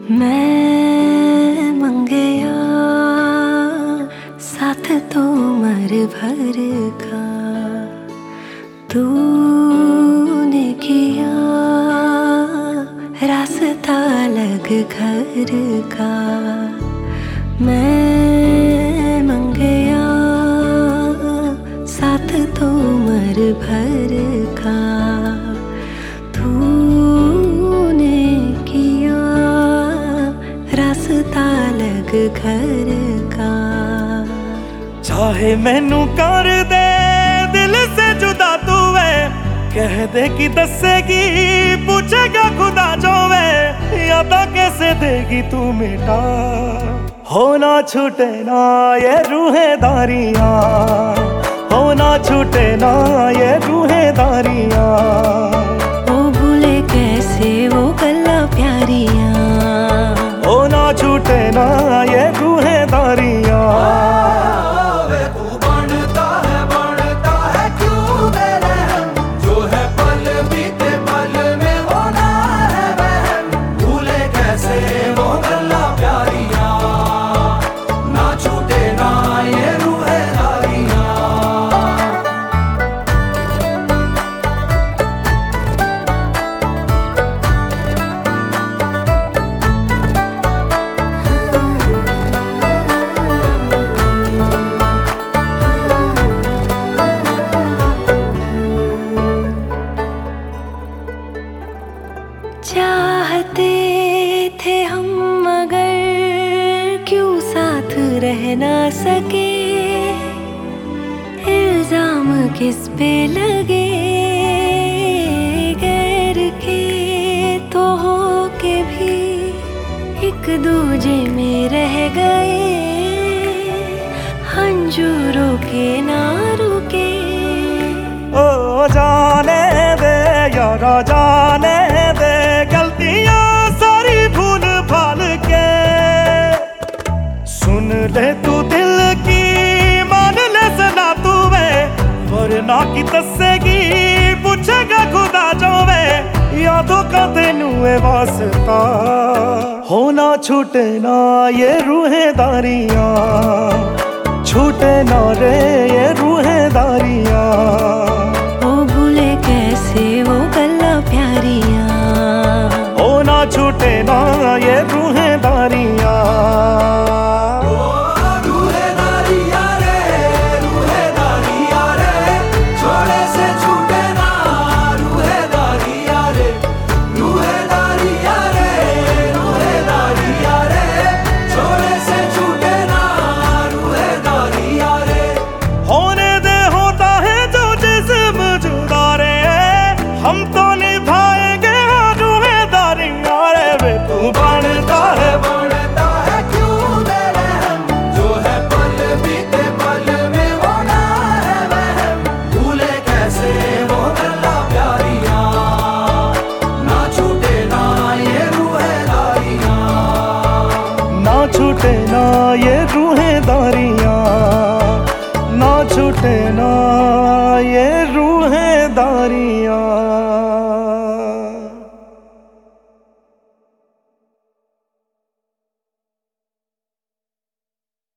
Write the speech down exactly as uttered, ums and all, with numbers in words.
मैं मंगया साथ तो उम्र भर का, तूने किया रास्ता अलग घर का। मैं मंगया साथ तो उम्र भर का, तूने किया रास्ता अलग घर का। चाहे मैनू कर दे दिल से जुदा तू वे, कह दे कि दसेगी पूछेगा खुदा जो वे, यादा कैसे देगी तू मिटा। होना छूटे ना ये रूहेदारियां, होना छूटे ना ये रूहेदारियां। ओ भूले कैसे वो गल्ला प्यारियां, होना छूटे ना ये रूहेदारियां। चाहते थे हम मगर क्यों साथ रह ना सके, इल्जाम किस पे लगे गैर के तो हो के भी एक दूजे में रह गए, हंजूरों के ना रुके। ओ जाने दे यारा जाने दे, गलतियां सारी भूल भाल के। सुन ले तू दिल की मान ले सना तू वे, वरना की दसेगी पूछेगा खुदा जो वे, यादों का तेनू है वास्ता। होना छूटे ना ये रूहेदारियां, छूटे ना रे ये रूहेदारियां। ओ भूले कैसे वो गल्ला प्यारियां, होना छूटे ना ये रूहेदारियां। हम तो निभाएंगे रूहेदारियां रे वे, तू बनता है बनता है क्यों मेरे हम, जो है पल बीते पल में वो ना है वहम। भूले कैसे वो गल्ला प्यारियां, ना छूटे ना ये रूहेदारियां, ना छूटे ना ये रूह